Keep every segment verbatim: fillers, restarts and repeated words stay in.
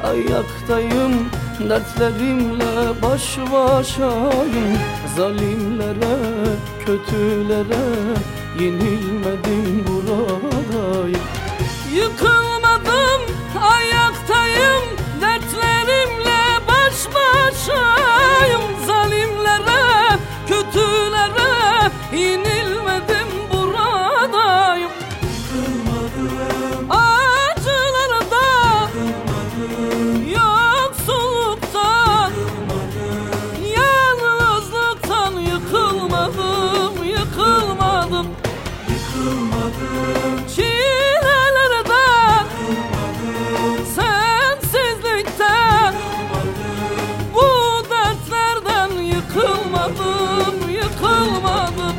ayaktayım, dertlerimle baş başayım. Zalimlere, kötülere yenilmedim, buradayım. Yıkılmadım, ayaktayım, dertlerimle baş başayım. Zalimlere, kötülere yenilmedim, buradayım. Yıkılmadım, acılarda, yıkılmadım, yoksulluktan, yıkılmadım, yalnızlıktan yıkılmadım, yıkılmadım, yıkılmadım. Çilelerden, yıkılmadım, sensizlikten, yıkılmadım, bu dertlerden yıkılmadım, yıkılmadım.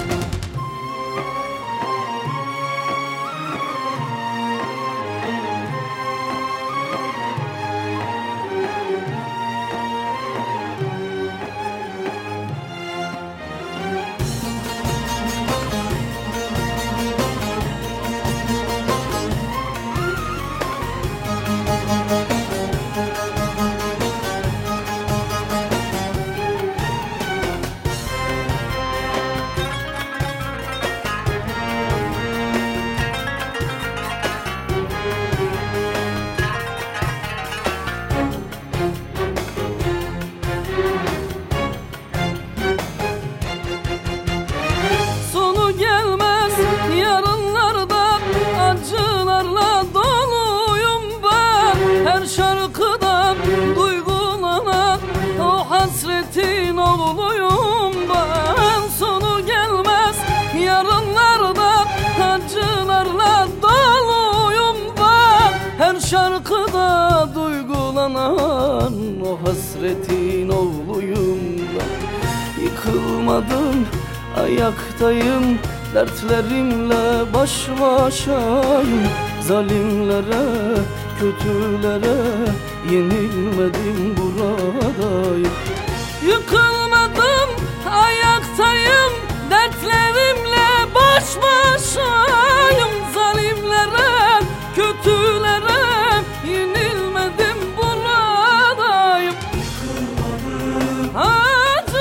Sonu gelmez yarınlardan, acılarla doluyum ben. Her şarkıdan duygulanan o hasretin oğluyum ben. Sonu gelmez yarınlardan, acılarla doluyum ben. Her şarkıda duygulanan o hasretin oğluyum ben. Yıkılmadım, ayaktayım, dertlerimle baş başayım. Zalimlere, kötülere yenilmedim, buradayım. Yıkılmadım, ayaktayım, dertlerimle baş başayım. Zalimlere, kötülere yenilmedim, buradayım. Yıkılmadım,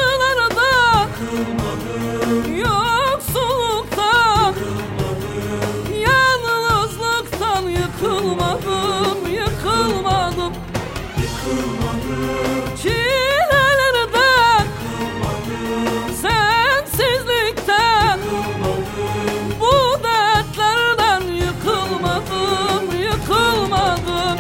yoksulluktan, yalnızlıktan yıkılmadım, yıkılmadım, çilelerden, sensizlikten, bu dertlerden yıkılmadım, yıkılmadım.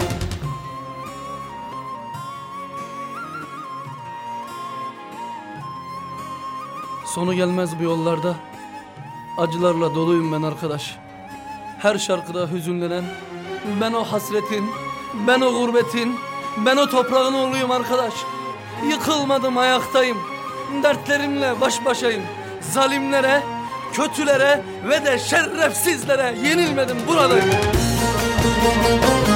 Sonu gelmez bu yollarda, acılarla doluyum ben arkadaş. Her şarkıda hüzünlenen, ben o hasretin, ben o gurbetin, ben o toprağın oğluyum arkadaş. Yıkılmadım, ayaktayım, dertlerimle baş başayım. Zalimlere, kötülere ve de şerefsizlere yenilmedim, buradayım.